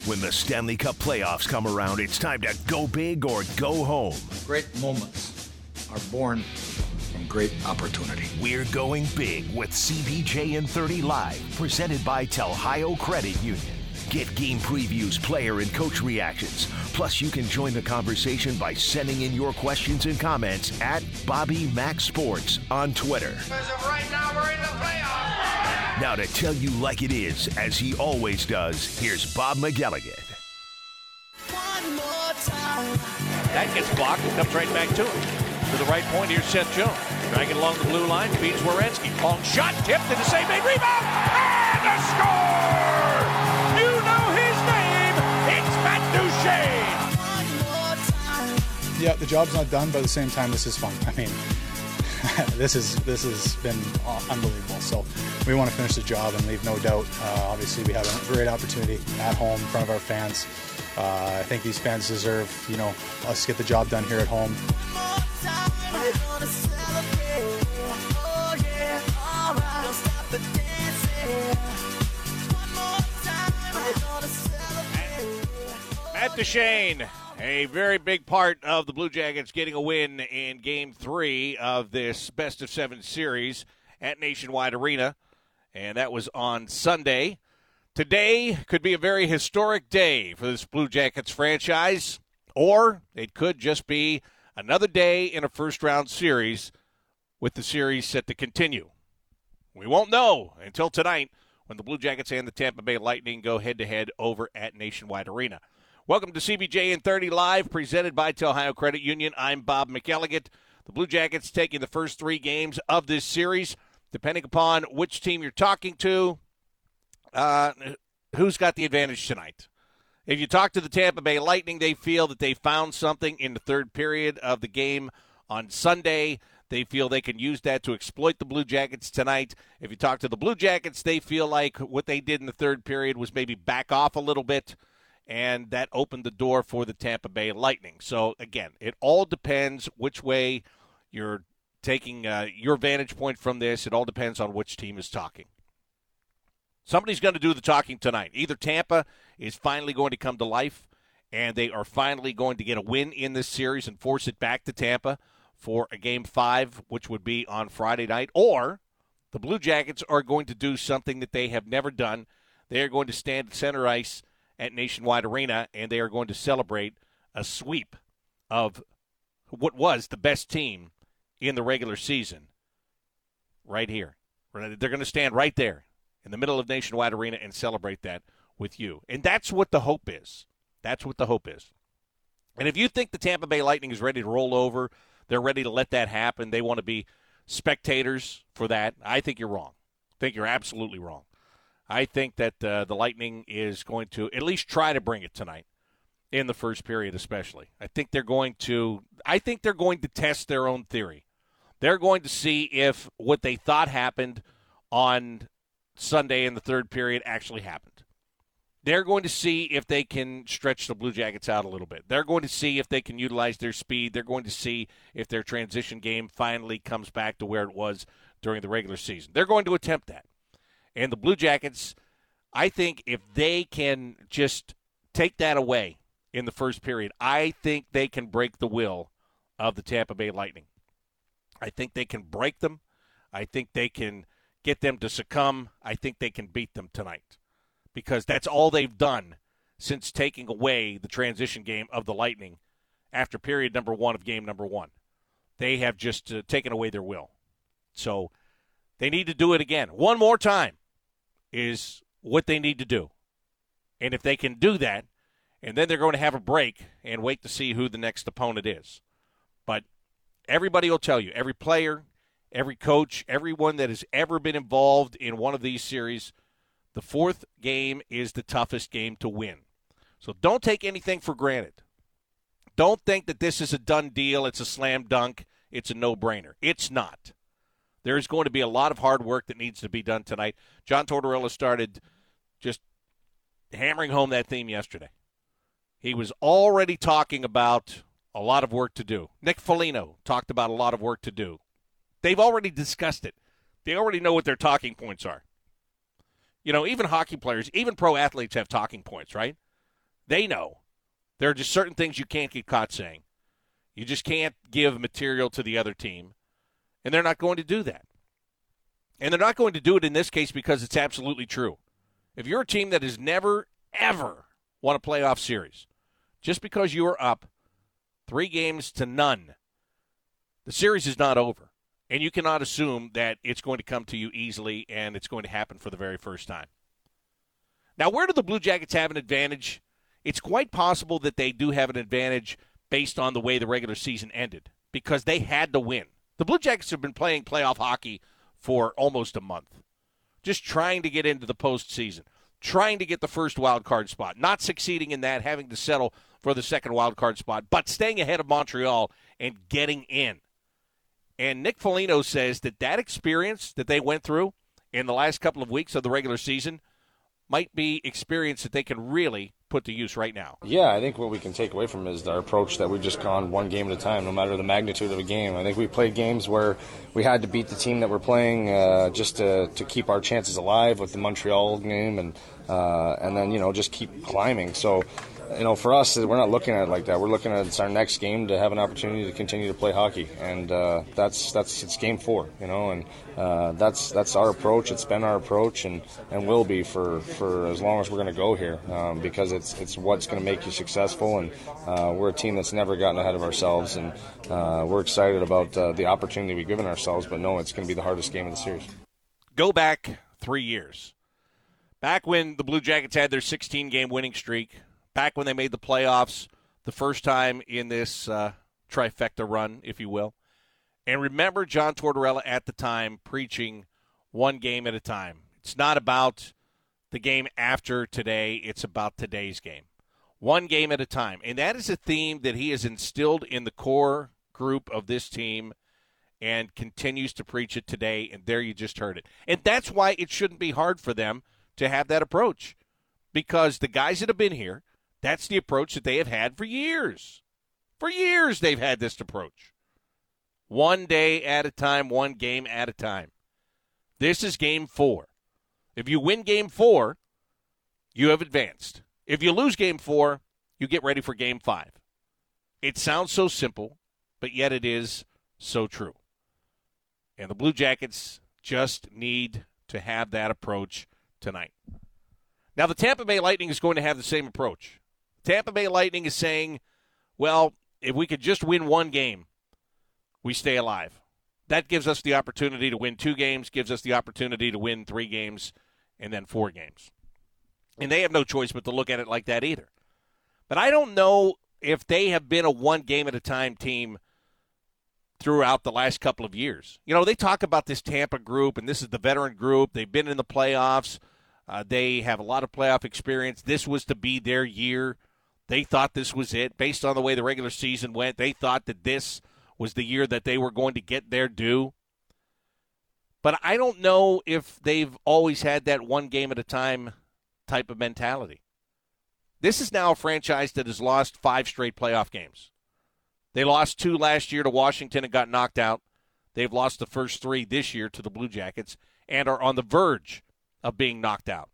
When the Stanley Cup playoffs come around, it's time to go big or go home. Great moments are born from great opportunity. We're going big with CBJ and 30 Live, presented by Telhio Credit Union. Get game previews, player and coach reactions. Plus, you can join the conversation by sending in your questions and comments at Bobby Mac Sports on Twitter. As of right now, we're in the playoffs. Now to tell you like it is, as he always does, here's Bob McElligott. One more time. That gets blocked and comes right back to him. To the right point, here's Seth Jones. Dragging along the blue line, feeds Werenski. Long shot, tipped into save, made rebound, and a score! You know his name, it's Matt Duchene! One more time. Yeah, the job's not done, but at the same time, this is fun. I mean, this has been unbelievable. So we want to finish the job and leave no doubt. Obviously, we have a great opportunity at home in front of our fans. I think these fans deserve, us to get the job done here at home. Matt Duchene, a very big part of the Blue Jackets getting a win in Game 3 of this best-of-7 series at Nationwide Arena, and that was on Sunday. Today could be a very historic day for this Blue Jackets franchise, or it could just be another day in a first-round series with the series set to continue. We won't know until tonight when the Blue Jackets and the Tampa Bay Lightning go head-to-head over at Nationwide Arena. Welcome to CBJ and 30 Live, presented by Telhio Credit Union. I'm Bob McElligott. The Blue Jackets taking the first 3 games of this series. Depending upon which team you're talking to, who's got the advantage tonight? If you talk to the Tampa Bay Lightning, they feel that they found something in the third period of the game on Sunday. They feel they can use that to exploit the Blue Jackets tonight. If you talk to the Blue Jackets, they feel like what they did in the third period was maybe back off a little bit, and that opened the door for the Tampa Bay Lightning. So, again, it all depends which way you're taking your vantage point from this. It all depends on which team is talking. Somebody's going to do the talking tonight. Either Tampa is finally going to come to life, and they are finally going to get a win in this series and force it back to Tampa for a Game 5, which would be on Friday night, or the Blue Jackets are going to do something that they have never done. They are going to stand at center ice at Nationwide Arena, and they are going to celebrate a sweep of what was the best team in the regular season right here. They're going to stand right there in the middle of Nationwide Arena and celebrate that with you. And that's what the hope is. That's what the hope is. And if you think the Tampa Bay Lightning is ready to roll over, they're ready to let that happen, they want to be spectators for that, I think you're wrong. I think you're absolutely wrong. I think that the Lightning is going to at least try to bring it tonight in the first period especially. I think they're going to test their own theory. They're going to see if what they thought happened on Sunday in the third period actually happened. They're going to see if they can stretch the Blue Jackets out a little bit. They're going to see if they can utilize their speed. They're going to see if their transition game finally comes back to where it was during the regular season. They're going to attempt that. And the Blue Jackets, I think if they can just take that away in the first period, I think they can break the will of the Tampa Bay Lightning. I think they can break them. I think they can get them to succumb. I think they can beat them tonight because that's all they've done since taking away the transition game of the Lightning after period number 1 of game number 1. They have just taken away their will. So they need to do it again. One more time is what they need to do. And if they can do that, and then they're going to have a break and wait to see who the next opponent is. But everybody will tell you, every player, every coach, everyone that has ever been involved in one of these series, the fourth game is the toughest game to win. So don't take anything for granted. Don't think that this is a done deal, it's a slam dunk, it's a no-brainer. It's not. There's going to be a lot of hard work that needs to be done tonight. John Tortorella started just hammering home that theme yesterday. He was already talking about a lot of work to do. Nick Foligno talked about a lot of work to do. They've already discussed it. They already know what their talking points are. You know, even hockey players, even pro athletes have talking points, right? They know. There are just certain things you can't get caught saying. You just can't give material to the other team, and they're not going to do that. And they're not going to do it in this case because it's absolutely true. If you're a team that has never, ever won a playoff series, just because you are up 3-0, the series is not over. And you cannot assume that it's going to come to you easily and it's going to happen for the very first time. Now, where do the Blue Jackets have an advantage? It's quite possible that they do have an advantage based on the way the regular season ended, because they had to win. The Blue Jackets have been playing playoff hockey for almost a month, just trying to get into the postseason, trying to get the first wild card spot, not succeeding in that, having to settle for the second wild card spot, but staying ahead of Montreal and getting in. And Nick Foligno says that experience that they went through in the last couple of weeks of the regular season might be experience that they can really put to use right now. Yeah, I think what we can take away from it is our approach that we've just gone one game at a time, no matter the magnitude of a game. I think we played games where we had to beat the team that we're playing just to keep our chances alive with the Montreal game, and then, just keep climbing. So, for us, we're not looking at it like that. We're looking at it's our next game to have an opportunity to continue to play hockey, and it's game 4, and that's our approach. It's been our approach, and will be for as long as we're going to go here, because it's what's going to make you successful, and we're a team that's never gotten ahead of ourselves, and we're excited about the opportunity we've given ourselves, but no, it's going to be the hardest game of the series. Go back 3 years. Back when the Blue Jackets had their 16-game winning streak, back when they made the playoffs the first time in this trifecta run, if you will. And remember John Tortorella at the time preaching one game at a time. It's not about the game after today. It's about today's game. One game at a time. And that is a theme that he has instilled in the core group of this team and continues to preach it today. And there you just heard it. And that's why it shouldn't be hard for them to have that approach, because the guys that have been here, that's the approach that they have had for years. For years they've had this approach. One day at a time, one game at a time. This is game 4. If you win game 4, you have advanced. If you lose game 4, you get ready for game 5. It sounds so simple, but yet it is so true. And the Blue Jackets just need to have that approach tonight. Now, the Tampa Bay Lightning is going to have the same approach. Tampa Bay Lightning is saying, well, if we could just win one game, we stay alive. That gives us the opportunity to win 2 games, gives us the opportunity to win 3 games, and then 4 games. And they have no choice but to look at it like that either. But I don't know if they have been a one-game-at-a-time team throughout the last couple of years. They talk about this Tampa group, and this is the veteran group. They've been in the playoffs. They have a lot of playoff experience. This was to be their year. They thought this was it. Based on the way the regular season went, they thought that this was the year that they were going to get their due. But I don't know if they've always had that one game at a time type of mentality. This is now a franchise that has lost 5 straight playoff games. They lost 2 last year to Washington and got knocked out. They've lost the first 3 this year to the Blue Jackets and are on the verge of being knocked out.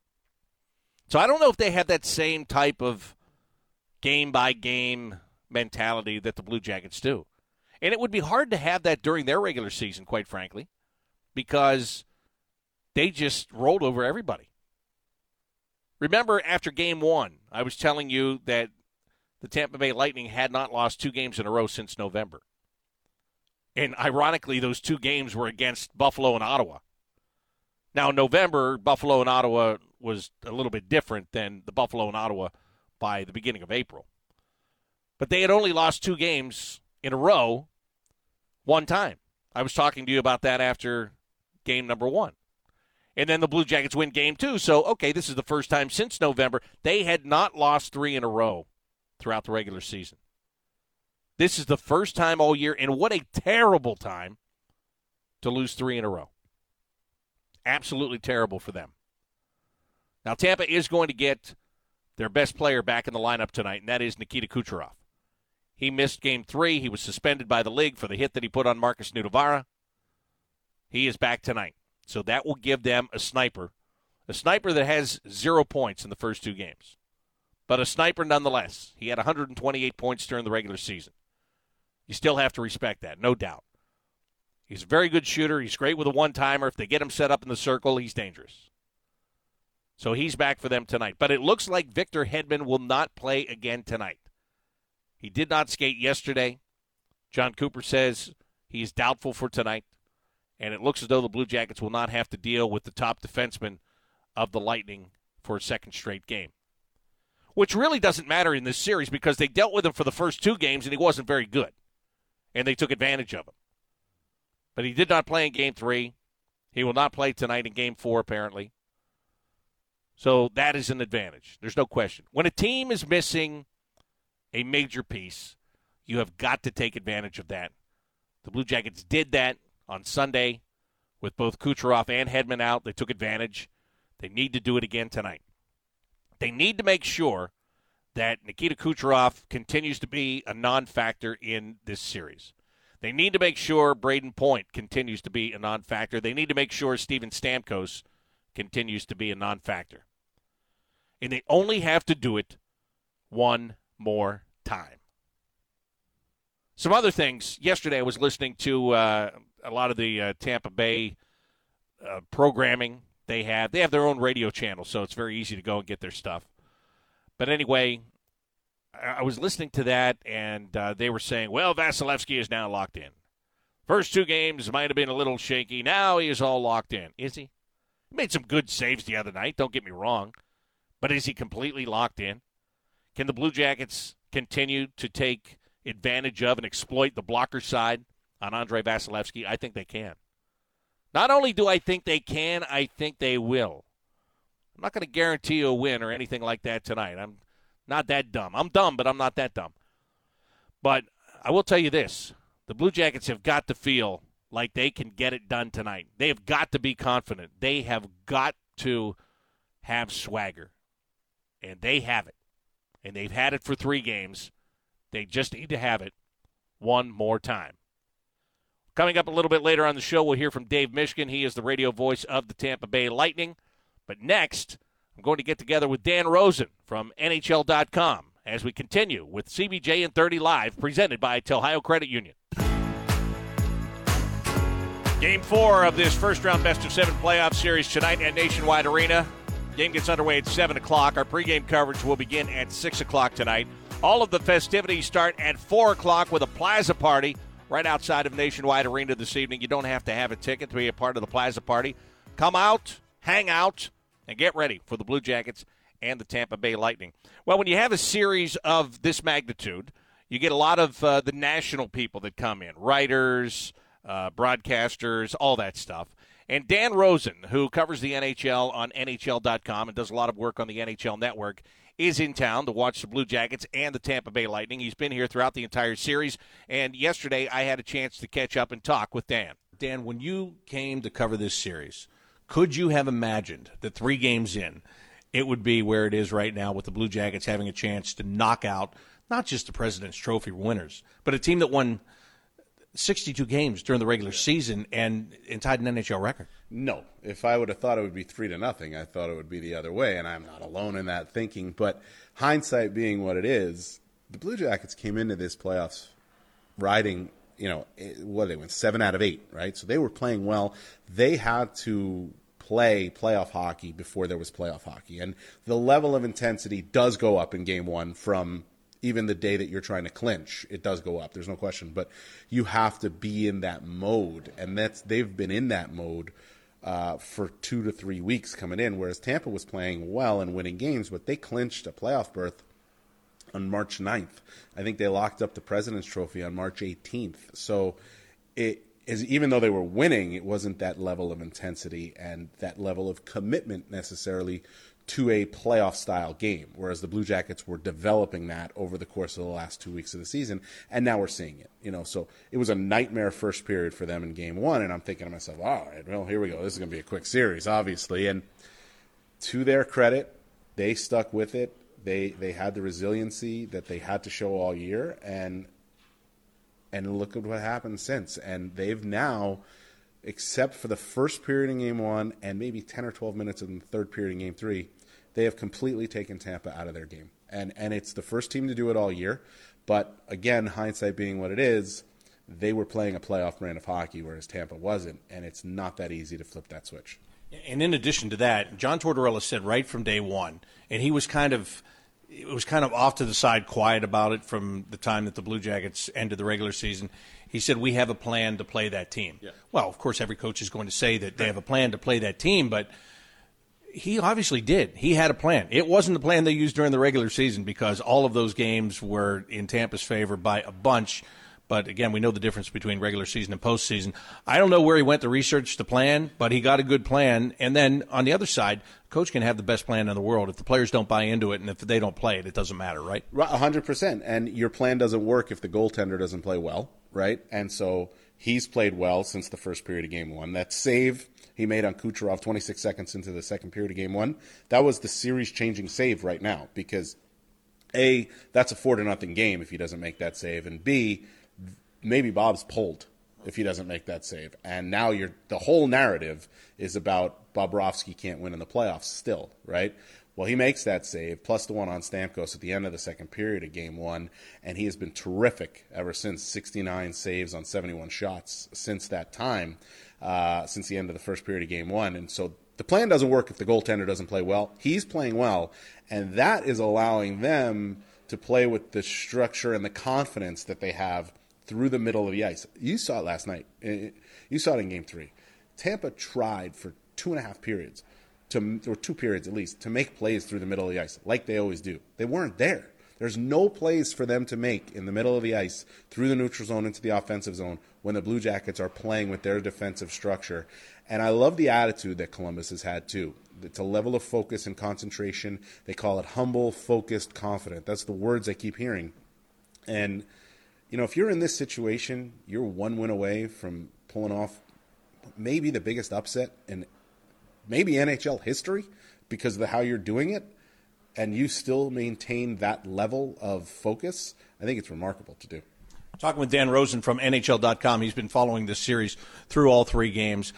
So I don't know if they have that same type of game-by-game mentality that the Blue Jackets do. And it would be hard to have that during their regular season, quite frankly, because they just rolled over everybody. Remember, after Game 1, I was telling you that the Tampa Bay Lightning had not lost 2 games in a row since November. And ironically, those 2 games were against Buffalo and Ottawa. Now, November, Buffalo and Ottawa was a little bit different than the Buffalo and Ottawa by the beginning of April. But they had only lost 2 games in a row one time. I was talking to you about that after game number 1. And then the Blue Jackets win game 2. So, okay, this is the first time since November. They had not lost 3 in a row throughout the regular season. This is the first time all year, and what a terrible time to lose 3 in a row. Absolutely terrible for them. Now, Tampa is going to get their best player back in the lineup tonight, and that is Nikita Kucherov. He missed Game 3. He was suspended by the league for the hit that he put on Marcus Nudavara. He is back tonight. So that will give them a sniper that has 0 points in the first 2 games. but a sniper nonetheless. He had 128 points during the regular season. You still have to respect that, no doubt. He's a very good shooter. He's great with a one-timer. If they get him set up in the circle, he's dangerous. So he's back for them tonight. But it looks like Victor Hedman will not play again tonight. He did not skate yesterday. John Cooper says he's doubtful for tonight. And it looks as though the Blue Jackets will not have to deal with the top defenseman of the Lightning for a second straight game. Which really doesn't matter in this series because they dealt with him for the first 2 games and he wasn't very good. And they took advantage of him. But he did not play in Game 3. He will not play tonight in Game 4, apparently. So that is an advantage. There's no question. When a team is missing a major piece, you have got to take advantage of that. The Blue Jackets did that on Sunday with both Kucherov and Hedman out. They took advantage. They need to do it again tonight. They need to make sure that Nikita Kucherov continues to be a non-factor in this series. They need to make sure Braden Point continues to be a non-factor. They need to make sure Steven Stamkos continues to be a non-factor. And they only have to do it one more time. Some other things. Yesterday I was listening to a lot of the Tampa Bay programming they have. They have their own radio channel, so it's very easy to go and get their stuff. But anyway, I was listening to that, and they were saying, well, Vasilevsky is now locked in. First 2 games might have been a little shaky. Now he is all locked in. Is he? He made some good saves the other night, don't get me wrong. But is he completely locked in? Can the Blue Jackets continue to take advantage of and exploit the blocker side on Andrei Vasilevsky? I think they can. Not only do I think they can, I think they will. I'm not going to guarantee you a win or anything like that tonight. I'm not that dumb. I'm dumb, but I'm not that dumb. But I will tell you this. The Blue Jackets have got to feel like they can get it done tonight. They have got to be confident. They have got to have swagger. And they have it. And they've had it for 3 games. They just need to have it one more time. Coming up a little bit later on the show, we'll hear from Dave Mishkin. He is the radio voice of the Tampa Bay Lightning. But next, I'm going to get together with Dan Rosen from NHL.com as we continue with CBJ and 30 Live, presented by Ohio Credit Union. Game 4 of this first-round best-of-7 playoff series tonight at Nationwide Arena. Game gets underway at 7 o'clock. Our pregame coverage will begin at 6 o'clock tonight. All of the festivities start at 4 o'clock with a plaza party right outside of Nationwide Arena this evening. You don't have to have a ticket to be a part of the plaza party. Come out, hang out, and get ready for the Blue Jackets and the Tampa Bay Lightning. Well, when you have a series of this magnitude, you get a lot of the national people that come in, writers, broadcasters, all that stuff. And Dan Rosen, who covers the NHL on NHL.com and does a lot of work on the NHL Network, is in town to watch the Blue Jackets and the Tampa Bay Lightning. He's been here throughout the entire series, and yesterday I had a chance to catch up and talk with Dan. Dan, when you came to cover this series, could you have imagined that 3 games in, it would be where it is right now with the Blue Jackets having a chance to knock out not just the President's Trophy winners, but a team that won 62 games during the regular season and tied an NHL record? No. If I would have thought it would be 3-0, I thought it would be the other way, and I'm not alone in that thinking. But hindsight being what it is, the Blue Jackets came into this playoffs riding, they went 7 out of 8, right? So they were playing well. They had to play playoff hockey before there was playoff hockey. And the level of intensity does go up in Game 1 from even the day that you're trying to clinch. It does go up. There's no question. But you have to be in that mode. And they've been in that mode for 2 to 3 weeks coming in, whereas Tampa was playing well and winning games, but they clinched a playoff berth on March 9th. I think they locked up the President's Trophy on March 18th. So even though they were winning, it wasn't that level of intensity and that level of commitment necessarily to a playoff-style game, whereas the Blue Jackets were developing that over the course of the last 2 weeks of the season, and now we're seeing it. So it was a nightmare first period for them in Game 1, and I'm thinking to myself, all right, well, here we go. This is going to be a quick series, obviously. And to their credit, they stuck with it. They had the resiliency that they had to show all year, and look at what happened since. And they've now, except for the first period in Game 1 and maybe 10 or 12 minutes in the third period in Game 3, they have completely taken Tampa out of their game. And it's the first team to do it all year. But again, hindsight being what it is, they were playing a playoff brand of hockey, whereas Tampa wasn't, and it's not that easy to flip that switch. And in addition to that, John Tortorella said right from day one, and it was kind of off to the side, quiet about it from the time that the Blue Jackets ended the regular season. He said, we have a plan to play that team. Yeah. Well, of course, every coach is going to say that they have a plan to play that team, but he obviously did. He had a plan. It wasn't the plan they used during the regular season because all of those games were in Tampa's favor by a bunch. But, again, we know the difference between regular season and postseason. I don't know where he went to research the plan, but he got a good plan. And then on the other side, coach can have the best plan in the world. If the players don't buy into it and if they don't play it, it doesn't matter, right? 100%. And your plan doesn't work if the goaltender doesn't play well, right? And so he's played well since the first period of Game 1. That save he made on Kucherov 26 seconds into the second period of Game 1, that was the series-changing save right now because, A, that's a 4-0 game if he doesn't make that save, and B, maybe Bob's pulled if he doesn't make that save. And now the whole narrative is about Bobrovsky can't win in the playoffs still, right? Well, he makes that save, plus the one on Stamkos at the end of the second period of Game 1, and he has been terrific ever since. 69 saves on 71 shots since that time, since the end of the first period of Game 1. And so the plan doesn't work if the goaltender doesn't play well. He's playing well, and that is allowing them to play with the structure and the confidence that they have through the middle of the ice. You saw it last night. You saw it in Game 3. Tampa tried for 2.5 periods, or 2 periods at least, to make plays through the middle of the ice, like they always do. They weren't there. There's no plays for them to make in the middle of the ice, through the neutral zone into the offensive zone, when the Blue Jackets are playing with their defensive structure. And I love the attitude that Columbus has had, too. It's a level of focus and concentration. They call it humble, focused, confident. That's the words I keep hearing. And if you're in this situation, you're one win away from pulling off maybe the biggest upset in maybe NHL history because of how you're doing it, and you still maintain that level of focus. I think it's remarkable to do. Talking with Dan Rosen from NHL.com. He's been following this series through all 3 games.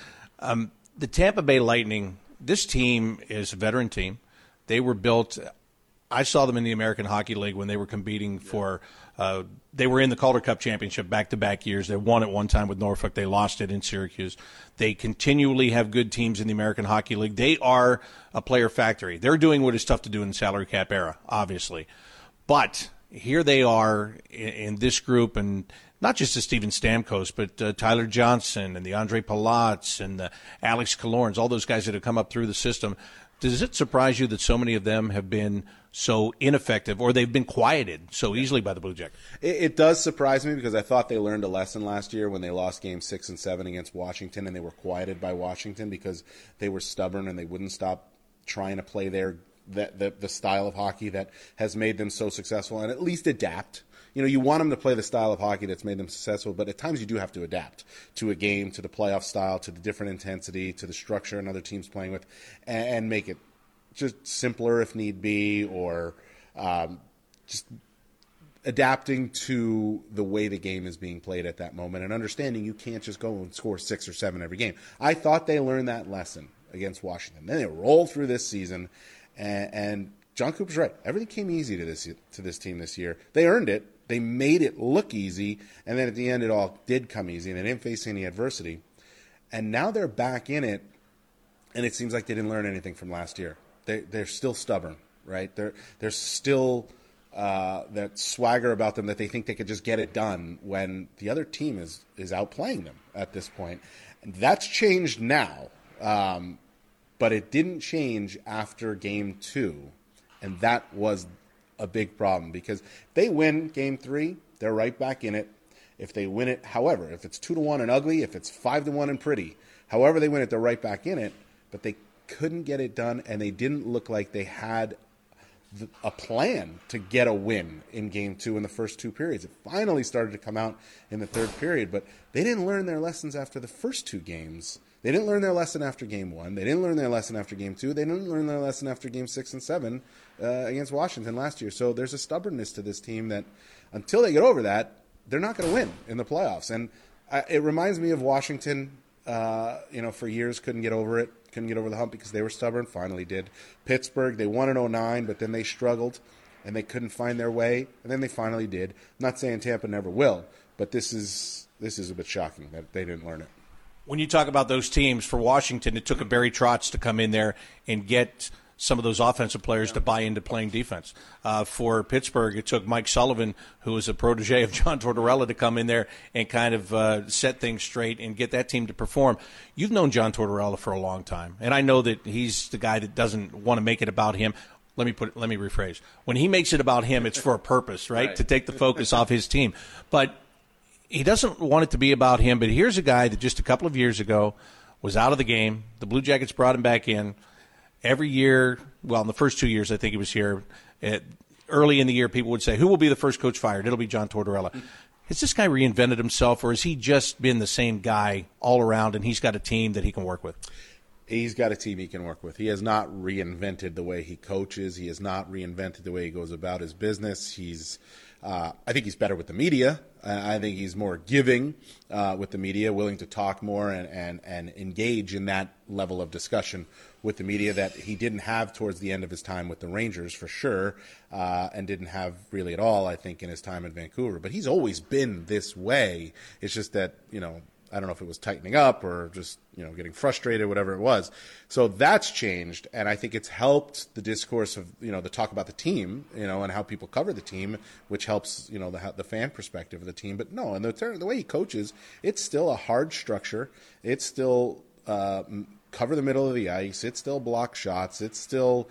The Tampa Bay Lightning, this team is a veteran team. They were built – I saw them in the American Hockey League when they were competing for they were in the Calder Cup Championship back-to-back years. They won at one time with Norfolk. They lost it in Syracuse. They continually have good teams in the American Hockey League. They are a player factory. They're doing what is tough to do in the salary cap era, obviously. But here they are in this group, and not just the Steven Stamkos, but Tyler Johnson and the Andre Palats and the Alex Killorns, all those guys that have come up through the system. Does it surprise you that so many of them have been so ineffective, or they've been quieted so easily by the Blue Jackets? It does surprise me because I thought they learned a lesson last year when they lost Games 6 and 7 against Washington, and they were quieted by Washington because they were stubborn and they wouldn't stop trying to play the style of hockey that has made them so successful, and at least adapt. You want them to play the style of hockey that's made them successful, but at times you do have to adapt to a game, to the playoff style, to the different intensity, to the structure another team's playing with, and make it just simpler if need be, or just adapting to the way the game is being played at that moment and understanding you can't just go and score 6 or 7 every game. I thought they learned that lesson against Washington. Then they rolled through this season, and John Cooper's right. Everything came easy to this team this year. They earned it. They made it look easy, and then at the end it all did come easy, and they didn't face any adversity. And now they're back in it, and it seems like they didn't learn anything from last year. They're still stubborn, right? They're still that swagger about them that they think they could just get it done when the other team is outplaying them at this point. And that's changed now, but it didn't change after Game 2, and that was a big problem because if they win Game 3, they're right back in it. If they win it, however, if it's 2-1 and ugly, if it's 5-1 and pretty, however they win it, they're right back in it. But they couldn't get it done, and they didn't look like they had a plan to get a win in Game 2 in the first 2 periods. It finally started to come out in the third period, but they didn't learn their lessons after the first 2 games. They didn't learn their lesson after Game 1. They didn't learn their lesson after Game 2. They didn't learn their lesson after Game 6 and 7 against Washington last year. So there's a stubbornness to this team that until they get over that, they're not going to win in the playoffs. And it reminds me of Washington, for years couldn't get over it, couldn't get over the hump because they were stubborn, finally did. Pittsburgh, they won in 2009, but then they struggled. and they couldn't find their way, and then they finally did. I'm not saying Tampa never will, but this is a bit shocking that they didn't learn it. When you talk about those teams, for Washington, it took a Barry Trotz to come in there and get some of those offensive players to buy into playing defense. For Pittsburgh, it took Mike Sullivan, who was a protege of John Tortorella, to come in there and kind of set things straight and get that team to perform. You've known John Tortorella for a long time, and I know that he's the guy that doesn't want to make it about him. Let me rephrase. When he makes it about him, it's for a purpose, right? To take the focus off his team. But he doesn't want it to be about him. But here's a guy that just a couple of years ago was out of the game. The Blue Jackets brought him back in. Every year, well, in the first 2 years I think he was here, early in the year people would say, who will be the first coach fired? It'll be John Tortorella. Has this guy reinvented himself, or has he just been the same guy all around and he's got a team that he can work with? He's got a team he can work with. He has not reinvented the way he coaches. He has not reinvented the way he goes about his business. I think he's better with the media. I think he's more giving with the media, willing to talk more and engage in that level of discussion with the media that he didn't have towards the end of his time with the Rangers, for sure, and didn't have really at all, I think, in his time in Vancouver. But he's always been this way. It's just that, I don't know if it was tightening up or just, getting frustrated, whatever it was. So that's changed, and I think it's helped the discourse of, the talk about the team, and how people cover the team, which helps, the fan perspective of the team. But no, and the way he coaches, it's still a hard structure. It's still cover the middle of the ice. It's still block shots. It's still,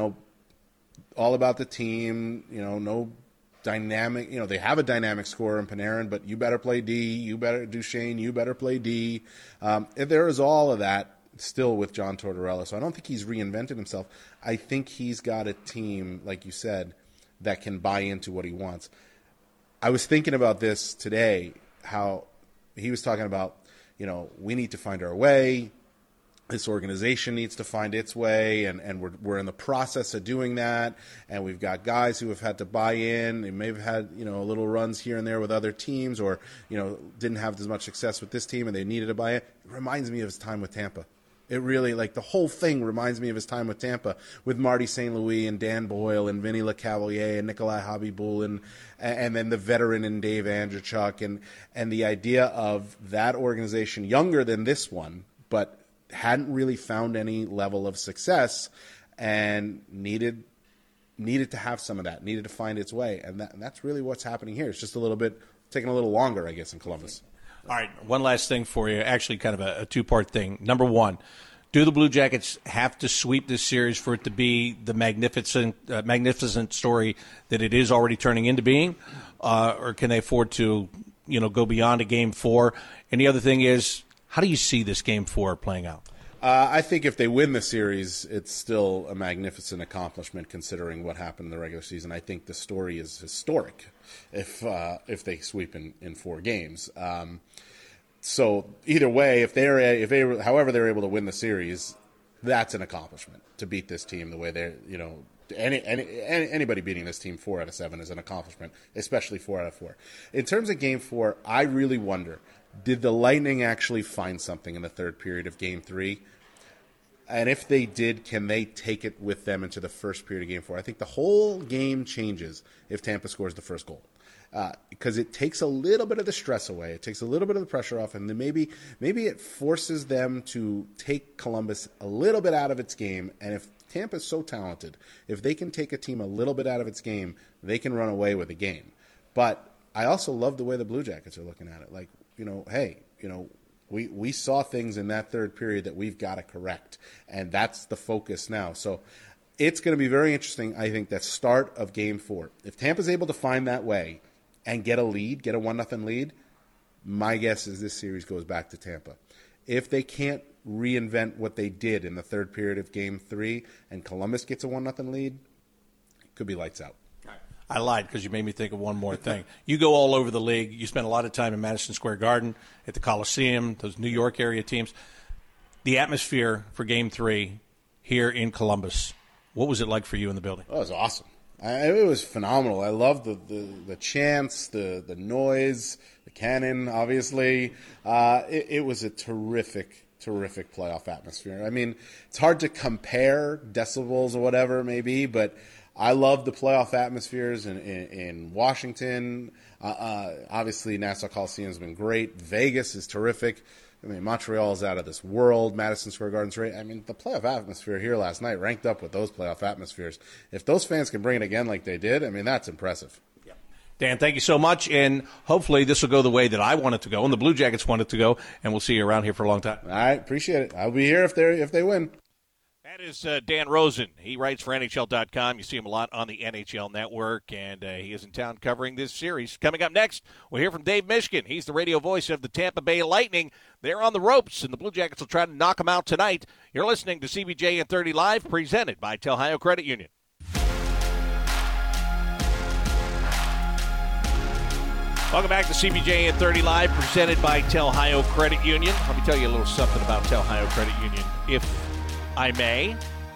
all about the team, no dynamic, they have a dynamic scorer in Panarin, but you better play D, you better Duchesne, you better play D. There is all of that still with John Tortorella, so I don't think he's reinvented himself. I think he's got a team, like you said, that can buy into what he wants. I was thinking about this today, how he was talking about, we need to find our way. This organization needs to find its way, and we're in the process of doing that. And we've got guys who have had to buy in. They may have had little runs here and there with other teams, or didn't have as much success with this team, and they needed to buy in. It reminds me of his time with Tampa. It really, the whole thing reminds me of his time with Tampa, with Marty St. Louis and Dan Boyle and Vinny Lecavalier and Nikolai Hobbybull and then the veteran and Dave Andrechuk and the idea of that organization, younger than this one, but hadn't really found any level of success and needed to have some of that, needed to find its way. And that's really what's happening here. It's just taking a little longer, I guess, in Columbus. All right, one last thing for you, actually kind of a two-part thing. Number one, do the Blue Jackets have to sweep this series for it to be the magnificent story that it is already turning into being? Or can they afford to, go beyond a Game 4? And the other thing is, how do you see this Game 4 playing out? I think if they win the series, it's still a magnificent accomplishment considering what happened in the regular season. I think the story is historic if they sweep in 4 games. So either way, however they're able to win the series, that's an accomplishment to beat this team the way they're, anybody beating this team 4 out of 7 is an accomplishment, especially 4 out of 4. In terms of Game 4, I really wonder, did the Lightning actually find something in the third period of Game 3? And if they did, can they take it with them into the first period of Game 4? I think the whole game changes if Tampa scores the first goal. Because it takes a little bit of the stress away. It takes a little bit of the pressure off, and then maybe it forces them to take Columbus a little bit out of its game. And if Tampa's so talented, if they can take a team a little bit out of its game, they can run away with a game. But I also love the way the Blue Jackets are looking at it. Like, we saw things in that third period that we've got to correct, and that's the focus now. So it's going to be very interesting, I think, that start of Game 4. If Tampa's able to find that way and get a lead, get a 1-0 lead, my guess is this series goes back to Tampa. If they can't reinvent what they did in the third period of Game 3 and Columbus gets a 1-0 lead, it could be lights out. I lied because you made me think of one more thing. You go all over the league. You spend a lot of time in Madison Square Garden, at the Coliseum, those New York area teams. The atmosphere for Game 3 here in Columbus, what was it like for you in the building? Oh, it was awesome. It was phenomenal. I loved the chants, the noise, the cannon, obviously. It was a terrific playoff atmosphere. I mean, it's hard to compare decibels or whatever it may be, but I love the playoff atmospheres in Washington. Obviously, Nassau Coliseum has been great. Vegas is terrific. I mean, Montreal is out of this world. Madison Square Garden's great. I mean, the playoff atmosphere here last night ranked up with those playoff atmospheres. If those fans can bring it again like they did, I mean, that's impressive. Dan, thank you so much, and hopefully this will go the way that I want it to go, and the Blue Jackets want it to go, and we'll see you around here for a long time. All right, appreciate it. I'll be here if they win. That is Dan Rosen. He writes for NHL.com. You see him a lot on the NHL Network, and he is in town covering this series. Coming up next, we'll hear from Dave Mishkin. He's the radio voice of the Tampa Bay Lightning. They're on the ropes, and the Blue Jackets will try to knock them out tonight. You're listening to CBJ and 30 Live, presented by Telhio Credit Union. Welcome back to CBJ and 30 Live, presented by Telhio Credit Union. Let me tell you a little something about Telhio Credit Union, if I may.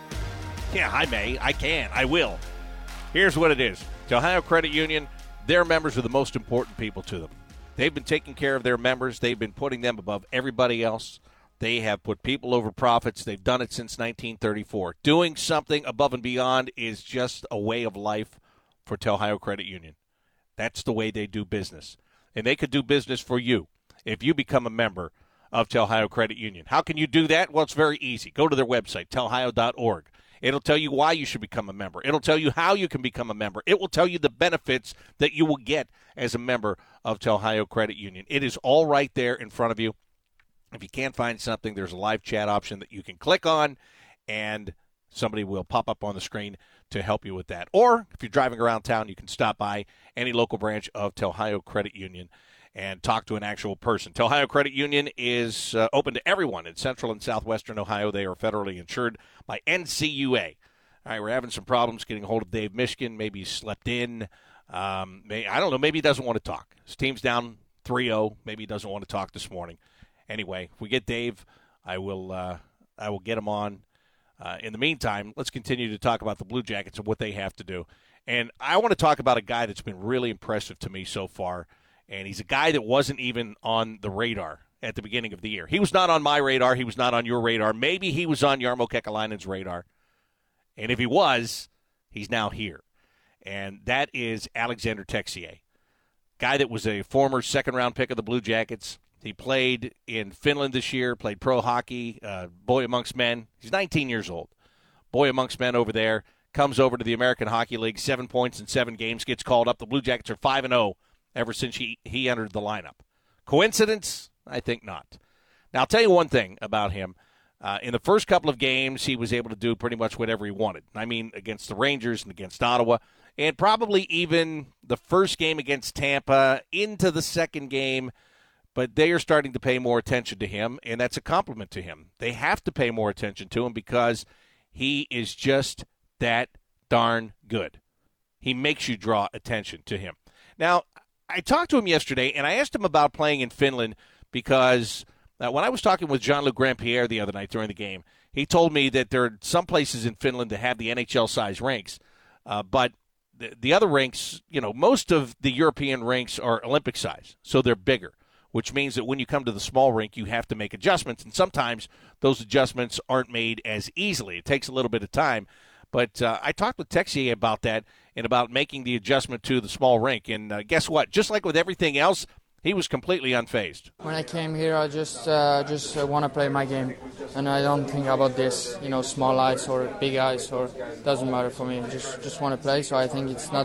Yeah, I may. I can. I will. Here's what it is. Telhio Credit Union, their members are the most important people to them. They've been taking care of their members. They've been putting them above everybody else. They have put people over profits. They've done it since 1934. Doing something above and beyond is just a way of life for Telhio Credit Union. That's the way they do business. And they could do business for you if you become a member of Telhio Credit Union. How can you do that? Well, it's very easy. Go to their website, telhio.org. It'll tell you why you should become a member. It'll tell you how you can become a member. It will tell you the benefits that you will get as a member of Telhio Credit Union. It is all right there in front of you. If you can't find something, there's a live chat option that you can click on, and somebody will pop up on the screen to help you with that. Or if you're driving around town, you can stop by any local branch of Telhio Credit Union and talk to an actual person. Telhio Credit Union is open to everyone in central and southwestern Ohio. They are federally insured by NCUA. All right, we're having some problems getting a hold of Dave Mishkin. Maybe he slept in. I don't know. Maybe he doesn't want to talk. His team's down 3-0. Maybe he doesn't want to talk this morning. Anyway, if we get Dave, I will get him on. In the meantime, let's continue to talk about the Blue Jackets and what they have to do. And I want to talk about a guy that's been really impressive to me so far, and he's a guy that wasn't even on the radar at the beginning of the year. He was not on my radar. He was not on your radar. Maybe he was on Jarmo Kekalainen's radar. And if he was, he's now here. And that is Alexander Texier, guy that was a former second-round pick of the Blue Jackets. He played in Finland this year, played pro hockey, boy amongst men. He's 19 years old. Boy amongst men over there. Comes over to the American Hockey League, 7 points in 7 games, gets called up. The Blue Jackets are 5-0 ever since he entered the lineup. Coincidence? I think not. Now, I'll tell you one thing about him. In the first couple of games, he was able to do pretty much whatever he wanted. I mean, against the Rangers and against Ottawa, and probably even the first game against Tampa into the second game. But they are starting to pay more attention to him, and that's a compliment to him. They have to pay more attention to him because he is just that darn good. He makes you draw attention to him. Now, I talked to him yesterday, and I asked him about playing in Finland because when I was talking with Jean-Luc Grandpierre the other night during the game, he told me that there are some places in Finland that have the NHL-size rinks, but the other rinks, most of the European rinks are Olympic size, so they're bigger, which means that when you come to the small rink, you have to make adjustments, and sometimes those adjustments aren't made as easily. It takes a little bit of time. But I talked with Texier about that and about making the adjustment to the small rink. And guess what? Just like with everything else, he was completely unfazed. When I came here, I just want to play my game. And I don't think about this, small ice or big ice, or it doesn't matter for me. I just want to play. So I think it's not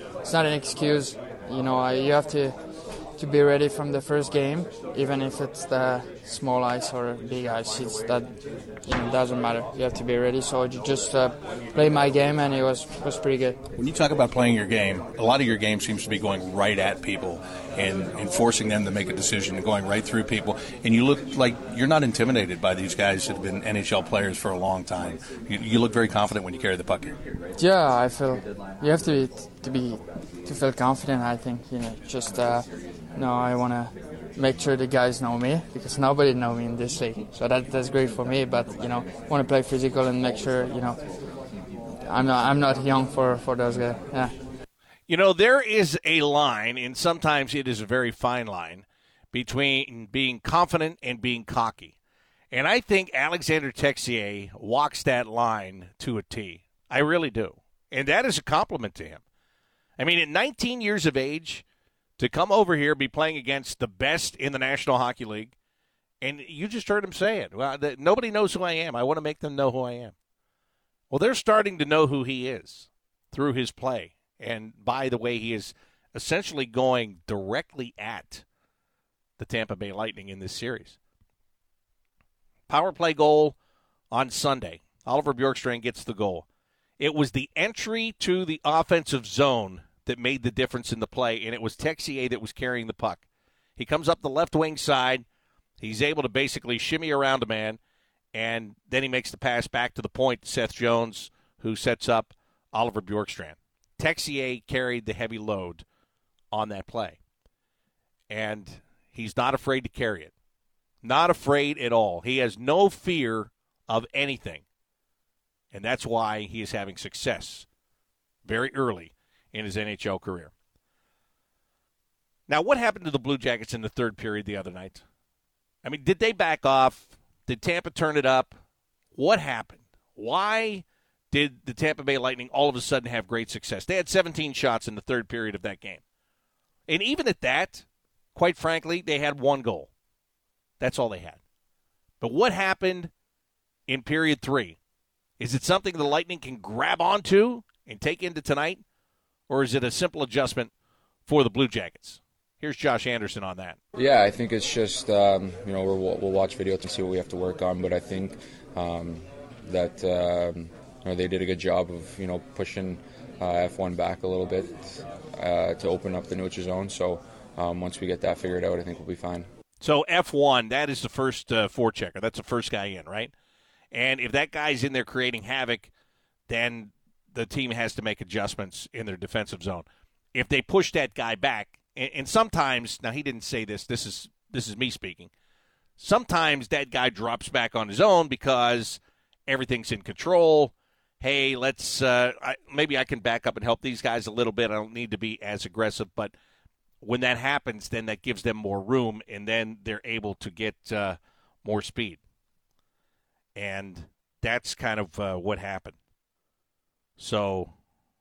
an excuse. You have to be ready from the first game, even if it's the small ice or big ice. It doesn't matter. You have to be ready. So I just played my game, and it was pretty good. When you talk about playing your game, a lot of your game seems to be going right at people and forcing them to make a decision and going right through people. And you look like you're not intimidated by these guys that have been NHL players for a long time. You look very confident when you carry the puck here. Yeah, I feel you have to feel confident. I think I want to make sure the guys know me, because nobody know me in this league. So that's great for me. But want to play physical and make sure I'm not young for those guys. Yeah. There is a line, and sometimes it is a very fine line, between being confident and being cocky. And I think Alexander Texier walks that line to a T. I really do. And that is a compliment to him. I mean, at 19 years of age, to come over here, be playing against the best in the National Hockey League, and you just heard him say it. Well, nobody knows who I am. I want to make them know who I am. Well, they're starting to know who he is through his play. And by the way, he is essentially going directly at the Tampa Bay Lightning in this series. Power play goal on Sunday. Oliver Bjorkstrand gets the goal. It was the entry to the offensive zone that made the difference in the play, and it was Texier that was carrying the puck. He comes up the left wing side. He's able to basically shimmy around a man, and then he makes the pass back to the point to Seth Jones, who sets up Oliver Bjorkstrand. Texier carried the heavy load on that play, and he's not afraid to carry it. Not afraid at all. He has no fear of anything, and that's why he is having success very early in his NHL career. Now, what happened to the Blue Jackets in the third period the other night? I mean, did they back off? Did Tampa turn it up? What happened? Why did the Tampa Bay Lightning all of a sudden have great success? They had 17 shots in the third period of that game. And even at that, quite frankly, they had one goal. That's all they had. But what happened in period 3? Is it something the Lightning can grab onto and take into tonight? Or is it a simple adjustment for the Blue Jackets? Here's Josh Anderson on that. Yeah, I think it's just, we'll watch video to see what we have to work on. But I think that they did a good job of, pushing F1 back a little bit to open up the neutral zone. So once we get that figured out, I think we'll be fine. So F1, that is the first forechecker. That's the first guy in, right? And if that guy's in there creating havoc, then the team has to make adjustments in their defensive zone. If they push that guy back, and sometimes, now he didn't say this, this is me speaking, sometimes that guy drops back on his own because everything's in control. Hey, maybe I can back up and help these guys a little bit. I don't need to be as aggressive, but when that happens, then that gives them more room, and then they're able to get more speed. And that's kind of what happened. So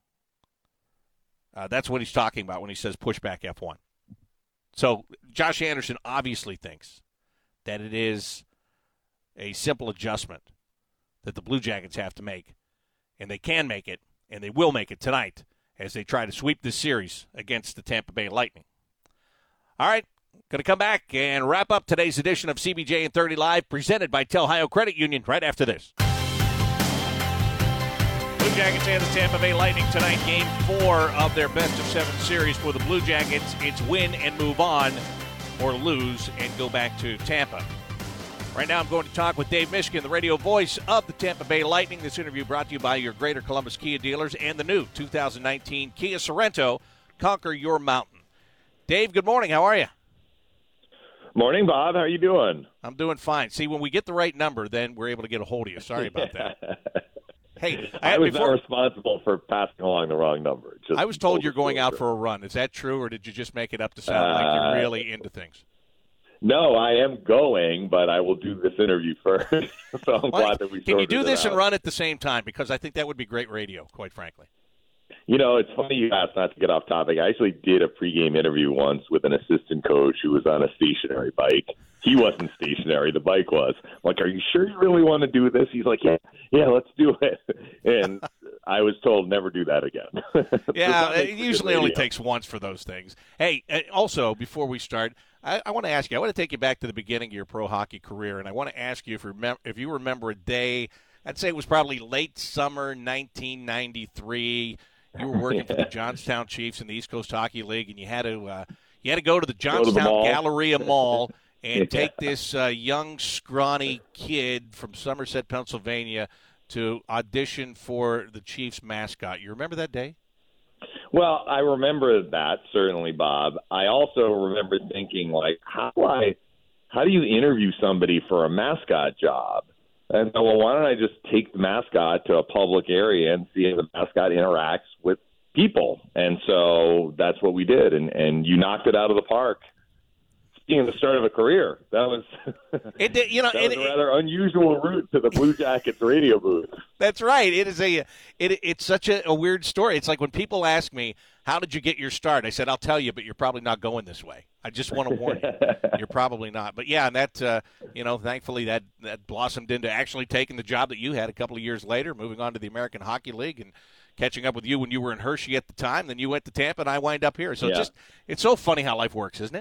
that's what he's talking about when he says push back F1. So Josh Anderson obviously thinks that it is a simple adjustment that the Blue Jackets have to make, and they can make it, and they will make it tonight as they try to sweep this series against the Tampa Bay Lightning. All right, going to come back and wrap up today's edition of CBJ and 30 Live, presented by Ohio Credit Union, right after this. Blue Jackets and the Tampa Bay Lightning tonight, Game 4 of their best-of-7 series. For the Blue Jackets, it's win and move on, or lose and go back to Tampa. Right now I'm going to talk with Dave Mishkin, the radio voice of the Tampa Bay Lightning. This interview brought to you by your Greater Columbus Kia dealers and the new 2019 Kia Sorento. Conquer your mountain. Dave, good morning. How are you? Morning, Bob. How are you doing? I'm doing fine. See, when we get the right number, then we're able to get a hold of you. Sorry about that. Hey, I was not responsible for passing along the wrong number. I was told you're going out for a run. Is that true, or did you just make it up to sound like you're really into things? No, I am going, but I will do this interview first. So I'm glad that we Can you do this out. and run at the same time? Because I think that would be great radio, quite frankly. It's funny you asked, not to get off topic. I actually did a pregame interview once with an assistant coach who was on a stationary bike. He wasn't stationary. The bike was. I'm like, are you sure you really want to do this? He's like, yeah, let's do it. And I was told never do that again. Yeah, it usually only takes once for those things. Hey, also, before we start, I want to ask you, I want to take you back to the beginning of your pro hockey career, and I want to ask you if you remember a day, I'd say it was probably late summer 1993. You were working for the Johnstown Chiefs in the East Coast Hockey League, and you had to go to the Johnstown Galleria Mall and take this young, scrawny kid from Somerset, Pennsylvania, to audition for the Chiefs mascot. You remember that day? Well, I remember that, certainly, Bob. I also remember thinking, like, how do you interview somebody for a mascot job? And so, well, why don't I just take the mascot to a public area and see if the mascot interacts with people? And so that's what we did, and you knocked it out of the park. being the start of a career. That was, it did, you know, that was a rather unusual route to the Blue Jackets radio booth. That's right. It is it's such a weird story. It's like when people ask me, how did you get your start? I said, I'll tell you, but you're probably not going this way. I just want to warn you. You're probably not. But, yeah, and that, thankfully that blossomed into actually taking the job that you had a couple of years later, moving on to the American Hockey League and catching up with you when you were in Hershey at the time. Then you went to Tampa, and I wind up here. So it's so funny how life works, isn't it?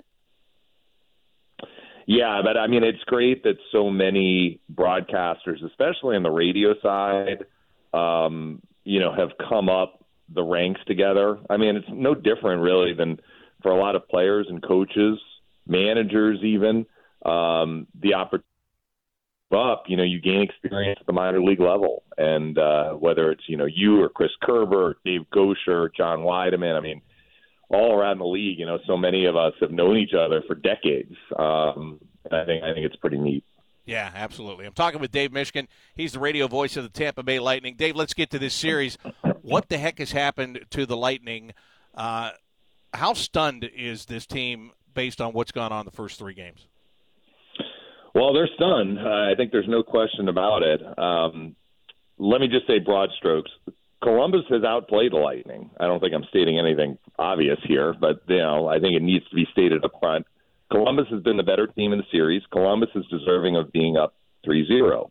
Yeah, but, I mean, it's great that so many broadcasters, especially on the radio side, have come up the ranks together. I mean, it's no different, really, than for a lot of players and coaches, managers even, the opportunity up, you gain experience at the minor league level. And whether it's, you or Chris Kerber or Dave Gosher or John Weideman, I mean, all around the league, so many of us have known each other for decades. And I think it's pretty neat. Yeah, absolutely. I'm talking with Dave Mishkin. He's the radio voice of the Tampa Bay Lightning. Dave, let's get to this series. What the heck has happened to the Lightning? How stunned is this team based on what's gone on the first three games? Well, they're stunned. I think there's no question about it. Let me just say broad strokes. Columbus has outplayed the Lightning. I don't think I'm stating anything obvious here, but I think it needs to be stated up front. Columbus has been the better team in the series. Columbus is deserving of being up 3-0.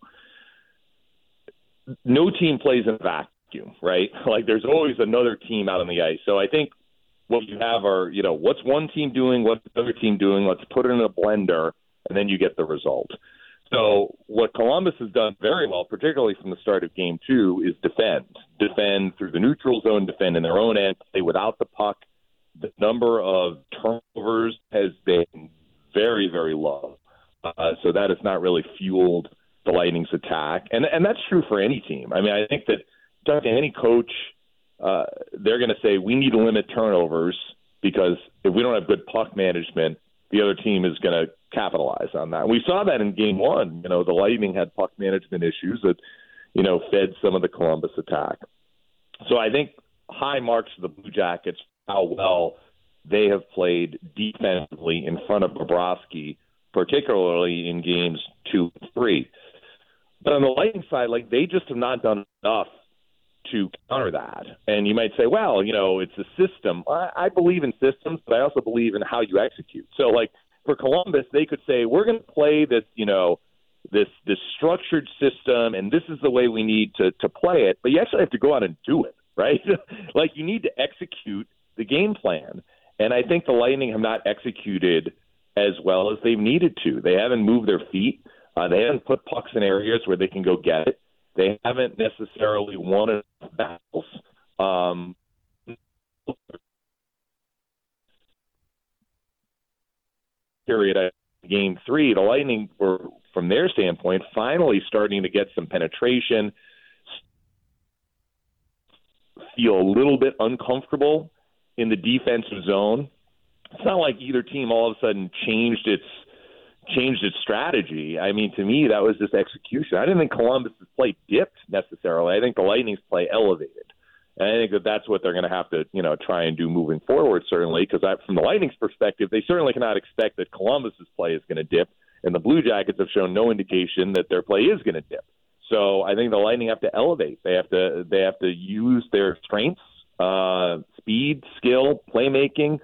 No team plays in a vacuum, right? Like there's always another team out on the ice. So I think what you have are, what's one team doing, what's the other team doing, let's put it in a blender, and then you get the result. So what Columbus has done very well, particularly from the start of Game 2, is defend. Defend through the neutral zone, defend in their own end, play without the puck. The number of turnovers has been very, very low. So that has not really fueled the Lightning's attack. And that's true for any team. I mean, I think that talk to any coach, they're going to say we need to limit turnovers because if we don't have good puck management, the other team is going to capitalize on that. We saw that in Game 1. The Lightning had puck management issues that, fed some of the Columbus attack. So I think high marks to the Blue Jackets, how well they have played defensively in front of Bobrovsky, particularly in Games 2 and 3. But on the Lightning side, they just have not done enough to counter that. And you might say, well, it's a system. I believe in systems, but I also believe in how you execute. So, for Columbus, they could say, we're going to play this, this structured system, and this is the way we need to play it. But you actually have to go out and do it, right? You need to execute the game plan. And I think the Lightning have not executed as well as they've needed to. They haven't moved their feet. They haven't put pucks in areas where they can go get it. They haven't necessarily won enough battles. Period. Game 3, the Lightning were, from their standpoint, finally starting to get some penetration, feel a little bit uncomfortable in the defensive zone. It's not like either team all of a sudden changed its strategy. I mean, to me, that was just execution. I didn't think Columbus's play dipped necessarily. I think the Lightning's play elevated. And I think that's what they're going to have to, try and do moving forward, certainly, because from the Lightning's perspective, they certainly cannot expect that Columbus's play is going to dip, and the Blue Jackets have shown no indication that their play is going to dip. So I think the Lightning have to elevate. They have to use their strengths, speed, skill, playmaking,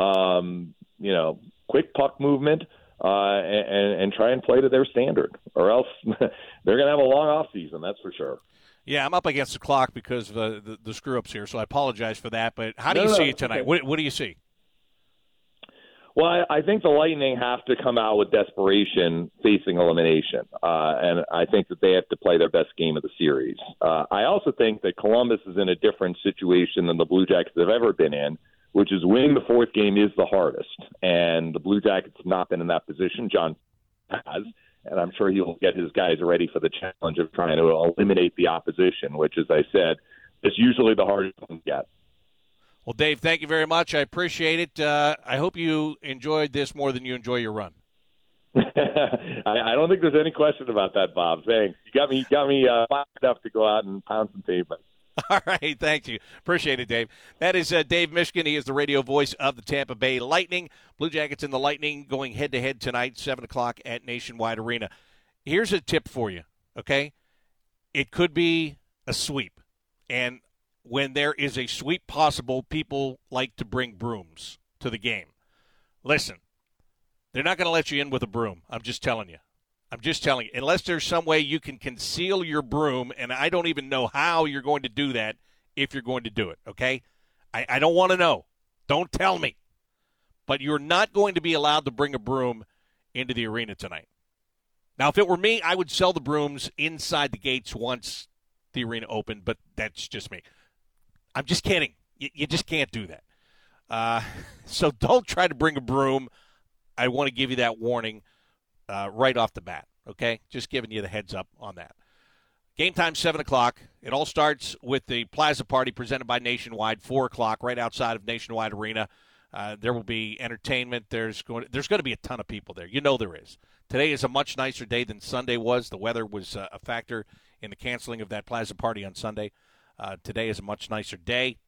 quick puck movement, and try and play to their standard, or else they're going to have a long off season. That's for sure. Yeah, I'm up against the clock because of the screw-ups here, so I apologize for that. But how do you see it tonight? Okay. What do you see? Well, I think the Lightning have to come out with desperation facing elimination, and I think that they have to play their best game of the series. I also think that Columbus is in a different situation than the Blue Jackets have ever been in, which is winning the fourth game is the hardest, and the Blue Jackets have not been in that position. John has. And I'm sure he'll get his guys ready for the challenge of trying to eliminate the opposition, which, as I said, is usually the hardest one to get. Well, Dave, thank you very much. I appreciate it. I hope you enjoyed this more than you enjoy your run. I don't think there's any question about that, Bob. Thanks. You got me fired up to go out and pound some pavement. All right, thank you. Appreciate it, Dave. That is Dave Mishkin. He is the radio voice of the Tampa Bay Lightning. Blue Jackets and the Lightning going head-to-head tonight, 7 o'clock at Nationwide Arena. Here's a tip for you, okay? It could be a sweep. And when there is a sweep possible, people like to bring brooms to the game. Listen, they're not going to let you in with a broom. I'm just telling you. Unless there's some way you can conceal your broom, and I don't even know how you're going to do that if you're going to do it, okay? I don't want to know. Don't tell me. But you're not going to be allowed to bring a broom into the arena tonight. Now, if it were me, I would sell the brooms inside the gates once the arena opened, but that's just me. I'm just kidding. You just can't do that. So don't try to bring a broom. I want to give you that warning right off the bat, okay? Just giving you the heads up on that. Game time, 7 o'clock. It all starts with the Plaza Party presented by Nationwide, 4 o'clock, right outside of Nationwide Arena. There will be entertainment. There's going to be a ton of people there. You know there is. Today is a much nicer day than Sunday was. The weather was a factor in the canceling of that Plaza Party on Sunday. Today is a much nicer day.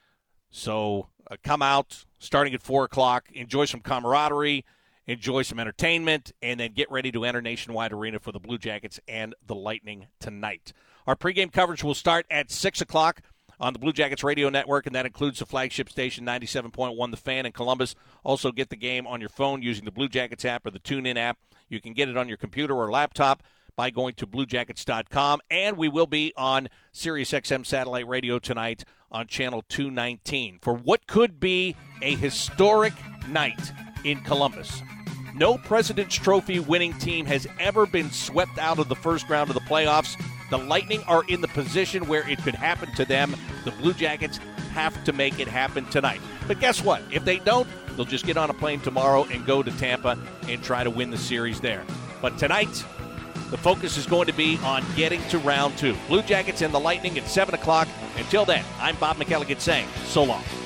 So come out starting at 4 o'clock. Enjoy some camaraderie. Enjoy some entertainment, and then get ready to enter Nationwide Arena for the Blue Jackets and the Lightning tonight. Our pregame coverage will start at 6 o'clock on the Blue Jackets radio network, and that includes the flagship station 97.1 The Fan in Columbus. Also get the game on your phone using the Blue Jackets app or the TuneIn app. You can get it on your computer or laptop by going to BlueJackets.com, and we will be on SiriusXM satellite radio tonight on channel 219 for what could be a historic night in Columbus. No President's Trophy winning team has ever been swept out of the first round of the playoffs. The Lightning are in the position where it could happen to them. The Blue Jackets have to make it happen tonight. But guess what? If they don't, they'll just get on a plane tomorrow and go to Tampa and try to win the series there. But tonight, the focus is going to be on getting to round 2. Blue Jackets and the Lightning at 7 o'clock. Until then, I'm Bob McElligott saying so long.